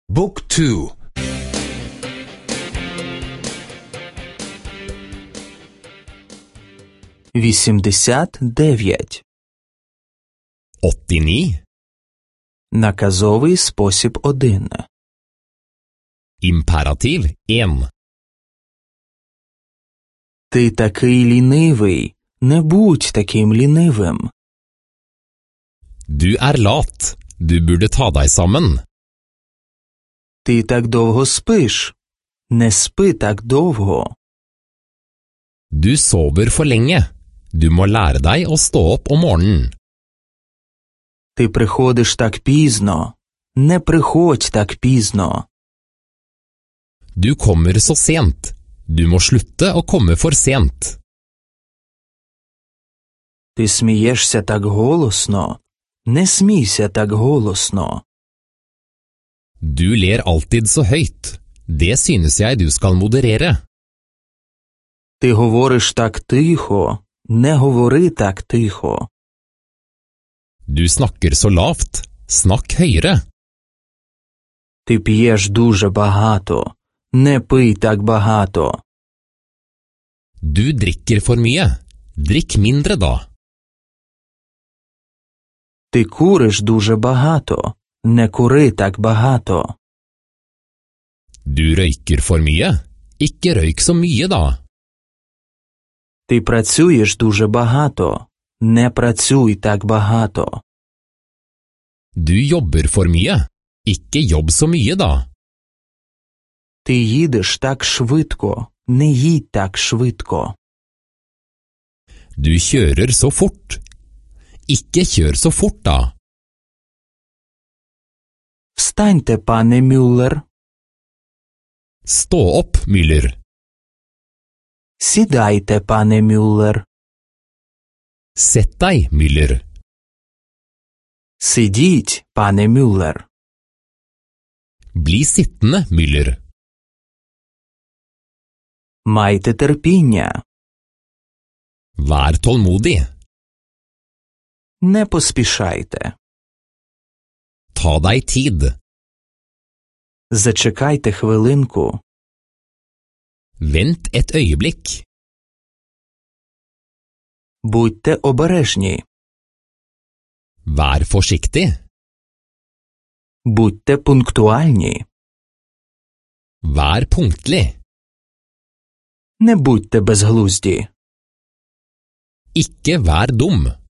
Book 2. 89. 89. Наказовий спосіб 1. Imperativ 1. Ти такий лінивий. Не будь таким лінивим. Du lat. Du burde ta deg sammen. Ти так довго спиш. Не спи так довго. Du sover for lenge. Du må lære deg å stå opp om morgenen. Ти приходиш так пізно. Не приходь так пізно. Du kommer så sent. Du må slutte å komme for sent. Ти смієшся так голосно. Не смійся так голосно. Du ler alltid så høyt. Det synes jeg du skal moderere. Ти говориш так тихо. Не говори так тихо. Du snakker så lavt. Snakk høyere. Ти п'єш дуже багато. Не пий так багато. Du drikker for mye. Drikk mindre da. Ти куриш дуже багато. Не кури так багато. Du røyker for mye. Ikke røyk så mye da. Ти працюєш дуже багато. Не працюй так багато. Du jobber for mye. Ikke jobb så mye da. Ти їдеш так швидко. Не їдь так швидко. Du kjører så fort. Ikke kjør så fort da. Встаньте, пане Мюллер. Stå opp, Müller. Сідайте, пане Мюллер. Sett deg, Müller. Сидіть, пане Мюллер. Bli sittende, Müller. Майте терпіння. Vær tålmodig. Не поспішайте. Ta deg tid. Зачекайте хвилинку. Vent et øyeblikk. Будьте обережні. Vær forsiktig. Будьте пунктуальні. Vær punktlig. Не будьте безглузді. Ikke vær dum.